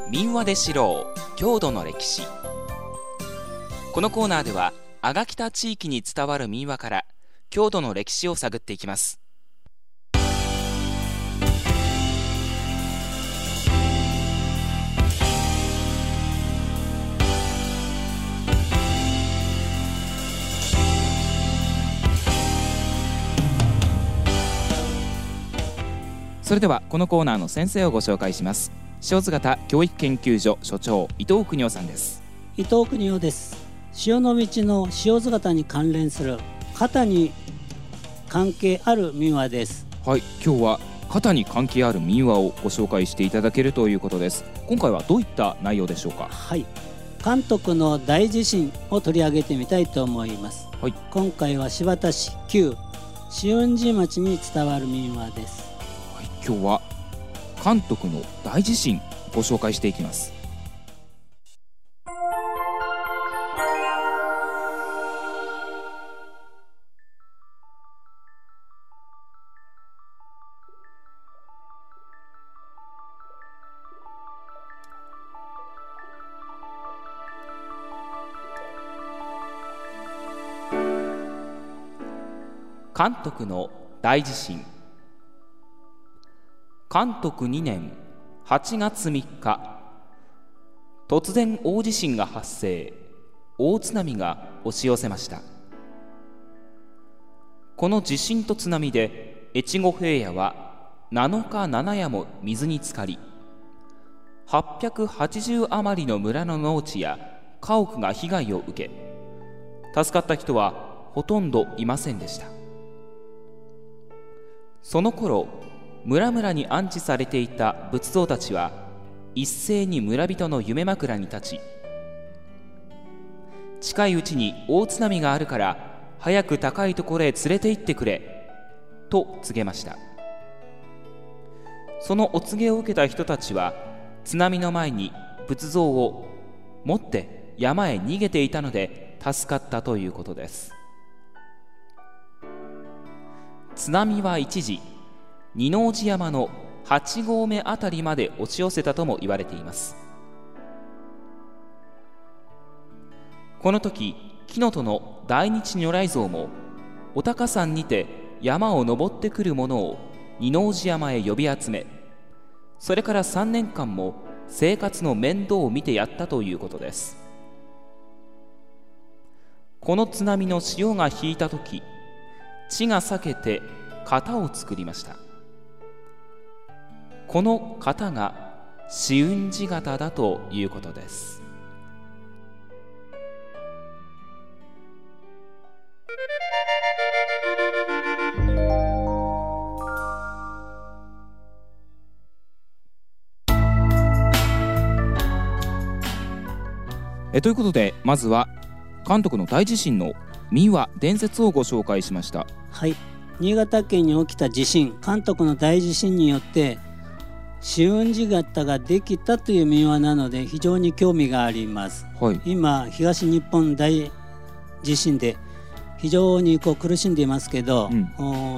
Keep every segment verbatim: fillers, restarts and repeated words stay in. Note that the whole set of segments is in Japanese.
民話で知ろう郷土の歴史。このコーナーでは阿賀北地域に伝わる民話から郷土の歴史を探っていきます。それではこのコーナーの先生をご紹介します。塩津潟教育研究所所長伊藤邦夫さんです。 伊藤邦夫です。潮の道の塩津潟に関連する潟に関係ある民話です。 はい、今日は潟に関係ある民話をご紹介していただけるということです。今回はどういった内容でしょうか？ はい、関徳の大地震を取り上げてみたいと思います。 はい、 今回は新発田市旧紫雲寺町に伝わる民話です。 はい、今日は関徳の大地震ご紹介していきます。関徳の大地震。関徳にねんはちがつみっか、突然大地震が発生、大津波が押し寄せました。この地震と津波で越後平野はなのかななやも水に浸かり、はっぴゃくはちじゅう余りの村の農地や家屋が被害を受け、助かった人はほとんどいませんでした。その頃、村々に安置されていた仏像たちは一斉に村人の夢枕に立ち、近いうちに大津波があるから早く高いところへ連れて行ってくれと告げました。そのお告げを受けた人たちは津波の前に仏像を持って山へ逃げていたので助かったということです。津波は一時二王子山のはち合目あたりまで押し寄せたとも言われています。この時、木の戸の大日如来像もお高山にて山を登ってくる者を二王子山へ呼び集め、それからさんねんかんも生活の面倒を見てやったということです。この津波の潮が引いた時、地が裂けて型を作りました。この型が紫雲寺型だということです。えということで、まずは関徳の大地震の民話伝説をご紹介しました。 はい、新潟県に起きた地震、関徳の大地震によって紫雲寺型ができたという民話なので非常に興味があります。はい、今東日本大地震で非常にこう苦しんでいますけど、うん、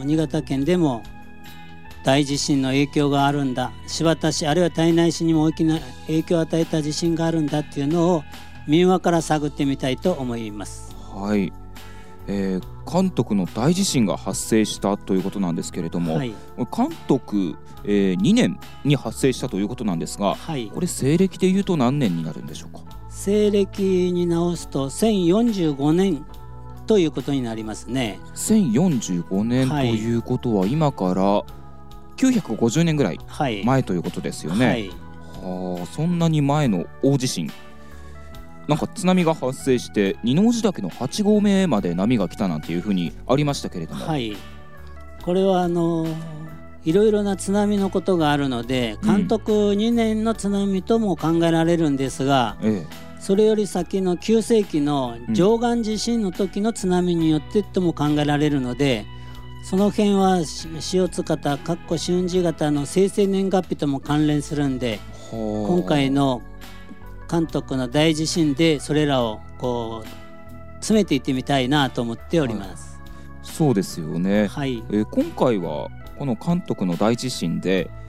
新潟県でも大地震の影響があるんだ、新発田市あるいは胎内市にも大きな影響を与えた地震があるんだっていうのを民話から探ってみたいと思います。 はい、えー、関徳の大地震が発生したということなんですけれども、はい、関徳、えー、にねんに発生したということなんですが、はい、これ西暦でいうと何年になるんでしょうか？ 西暦に直すとせんよんじゅうごねんということになりますね。 せんよんじゅうごねんということは今からきゅうひゃくごじゅうねんぐらい前ということですよね。はい、はあ、そんなに前の大地震、なんか津波が発生して二王子岳のはち合目まで波が来たなんていうふうにありましたけれども、 はい、これはあのいろいろな津波のことがあるので、関徳にねんの津波とも考えられるんですが、うん、ええ、それより先のきゅうせいきの貞観地震の時の津波によってとも考えられるので、その辺は塩津型かっこ紫雲寺型の生成年月日とも関連するんで、今回の関徳の大地震でそれらをこう詰めていってみたいなと思っております。 はい、そうですよね。はい、えー、今回はこの関徳の大地震で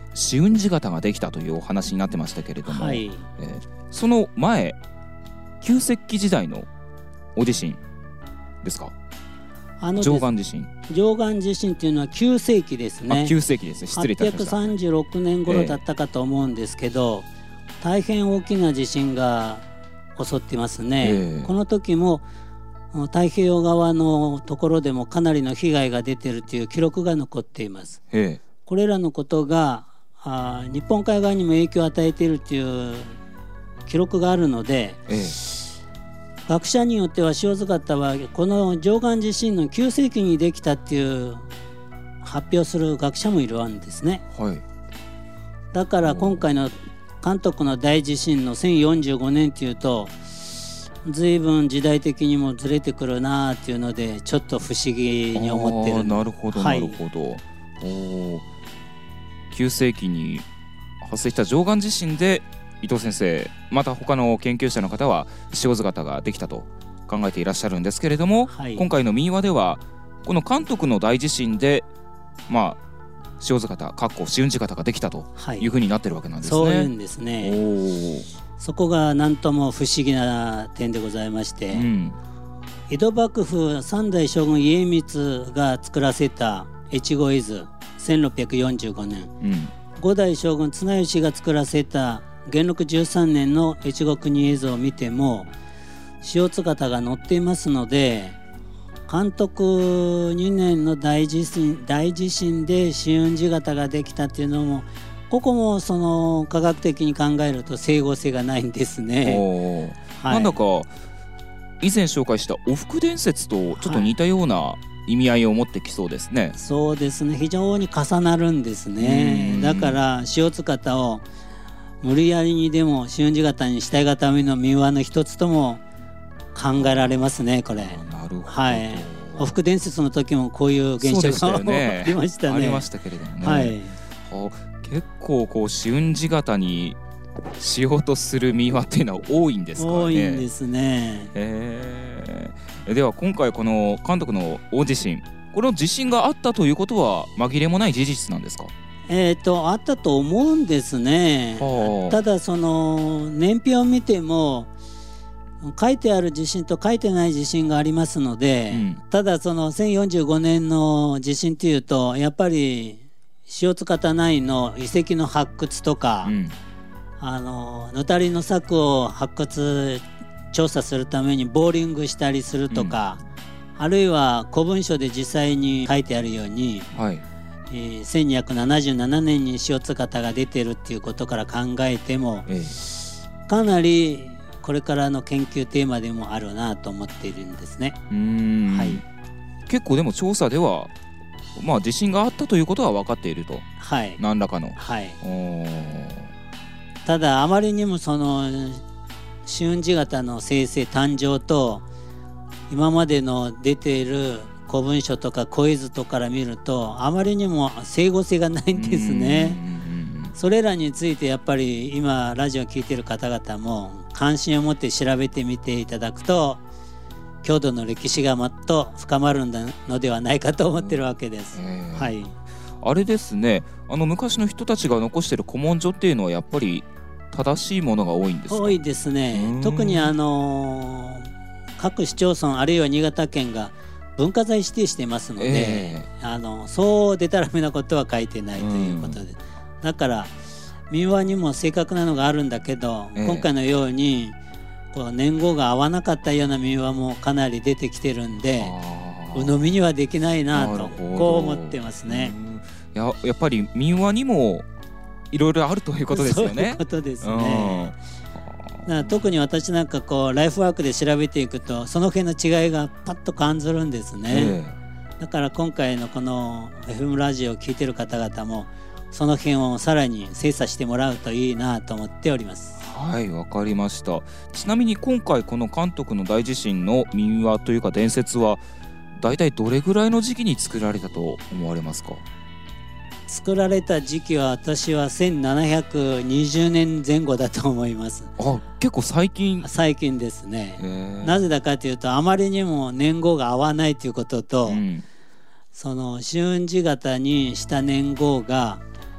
紫雲寺型ができたというお話になってましたけれども、はい、えー、その前旧石器時代のお地震ですか？あの上岸地震上岸地震っていうのはきゅうせいきですね。 あ、きゅうせいきですね。失礼いたしました。 はっぴゃくさんじゅうろくねん頃だったかと思うんですけど、えー、大変大きな地震が襲ってますね、えー、この時も太平洋側のところでもかなりの被害が出ているという記録が残っています、えー、これらのことがあ日本海側にも影響を与えているという記録があるので、えー、学者によっては塩津潟はこの上岸地震のきゅうせいきにできたっていう発表する学者もいるんですね、はい、だから今回の関東の大地震のせんよんじゅうごねんというと随分時代的にもずれてくるなっていうのでちょっと不思議に思ってる。 なるほどなるほど、はい、おきゅうせいきに発生した上岸地震で伊藤先生また他の研究者の方は塩津型ができたと考えていらっしゃるんですけれども、はい、今回の民話ではこの関東の大地震でまあ塩津型かっこ紫雲寺型ができたというふうになってるわけなんですね、はい、 そういうんですね。おそこが何とも不思議な点でございまして、うん、江戸幕府三代将軍家光が作らせた越後絵図せんろっぴゃくよんじゅうごねん、うん、五代将軍綱吉が作らせた元禄じゅうさんねんの越後国絵図を見ても塩津型が載っていますので監督にねんの大地震、大地震で紫雲寺型ができたっていうのもここもその科学的に考えると整合性がないんですね、 はい、なんだか以前紹介したおふく伝説とちょっと似たような意味合いを持ってきそうですね、はい、 そうですね。非常に重なるんですね。だから塩津型を無理やりにでも紫雲寺型にしたいがための民話の一つとも考えられますねこれ。 なるほど、 はい、おふく伝説の時もこういう現象が、ね、ありましたね。 ありましたけれどもね、はい、結構こう紫雲寺型にしようとする民話っていうのは多いんですかね。 多いんですね、 えー、では今回この関東の大地震この地震があったということは紛れもない事実なんですか？ えーとあったと思うんですね。ただその年表を見ても書いてある地震と書いてない地震がありますので、うん、ただそのせんよんじゅうごねんの地震というとやっぱり塩津型内の遺跡の発掘とか、うん、あの野垂の柵を発掘調査するためにボーリングしたりするとか、うん、あるいは古文書で実際に書いてあるように、はい、えー、せんにひゃくななじゅうななねんに塩津型が出てるっていうことから考えても、ええ、かなりこれからの研究テーマでもあるなと思っているんですね。 うーん、はい、結構でも調査ではまあ地震があったということは分かっていると、はい、何らかの、はい、おただあまりにもその紫雲寺型の生成誕生と今までの出ている古文書とか古絵図とかから見るとあまりにも整合性がないんですね。それらについてやっぱり今ラジオを聞いている方々も関心を持って調べてみていただくと郷土の歴史がもっと深まるのではないかと思っているわけです、えーはい、 あれですね、あの昔の人たちが残している古文書っていうのはやっぱり正しいものが多いんですか？ 多いですね。特にあの各市町村あるいは新潟県が文化財指定してますので、えー、あのそうでたらめなことは書いてないということで、だから民話にも正確なのがあるんだけど、えー、今回のようにこう年号が合わなかったような民話もかなり出てきてるんで鵜呑みにはできないなとこう思ってますね。 や, やっぱり民話にもいろいろあるということですよね。 そういうことですね。だから特に私なんかこうライフワークで調べていくとその辺の違いがパッと感じるんですね、えー、だから今回のこの エフエム ラジオを聞いてる方々もその辺をさらに精査してもらうといいなと思っております。 はい、わかりました。ちなみに今回この関東の大地震の民話というか伝説はだいたいどれぐらいの時期に作られたと思われますか？ 作られた時期は私はせんななひゃくにじゅうねんぜん後だと思います。 あ、結構最近。 最近ですね。なぜだかというとあまりにも年号が合わないということと、うん、その紫雲寺型にした年号が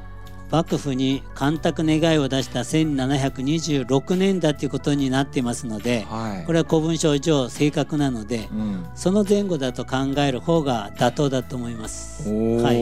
幕府に干拓願いを出したせんななひゃくにじゅうろくねんだということになっていますので、はい、これは古文書上正確なので、うん、その前後だと考える方が妥当だと思います。 お、はい、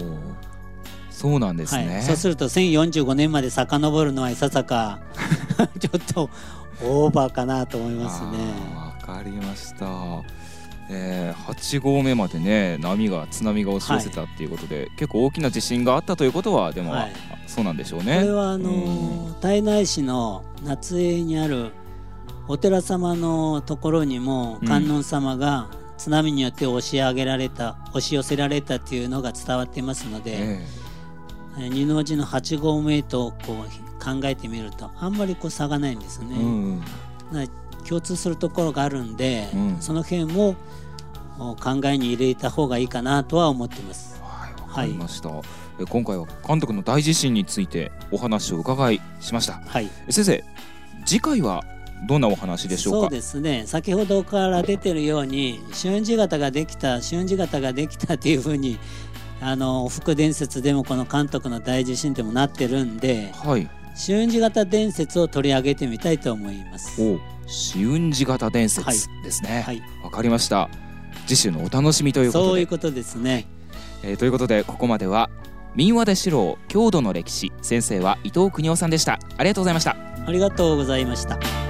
そうなんですね、 はい、そうするとせんよんじゅうごねんまで遡るのはいささかちょっとオーバーかなと思いますね。 わかりました。えー、はち号目までね波が津波が押し寄せたっていうことで、はい、結構大きな地震があったということはでも、はい、そうなんでしょうね。 これはあのー、胎内市の夏江にあるお寺様のところにも観音様が津波によって押し上げられた、うん、押し寄せられたっていうのが伝わっていますので、えー、二王子のはち号目とこう考えてみるとあんまりこう差がないんですね、うん、共通するところがあるんで、うん、その辺も考えに入れた方がいいかなとは思っています。 はい、わかりました、はい、今回は監督の大地震についてお話を伺いしました、はい、先生次回はどんなお話でしょうか。 そうですね、先ほどから出てるように春字型ができた春字型ができたっていうふうにあの福伝説でもこの監督の大地震でもなってるんで、はい、春字型伝説を取り上げてみたいと思います。 お、春字型伝説ですね。はい、わかりました。次週のお楽しみということで。 そういうことですね、 えー、ということでここまでは民話で知ろう郷土の歴史、先生は伊藤邦夫さんでした。ありがとうございました。 ありがとうございました。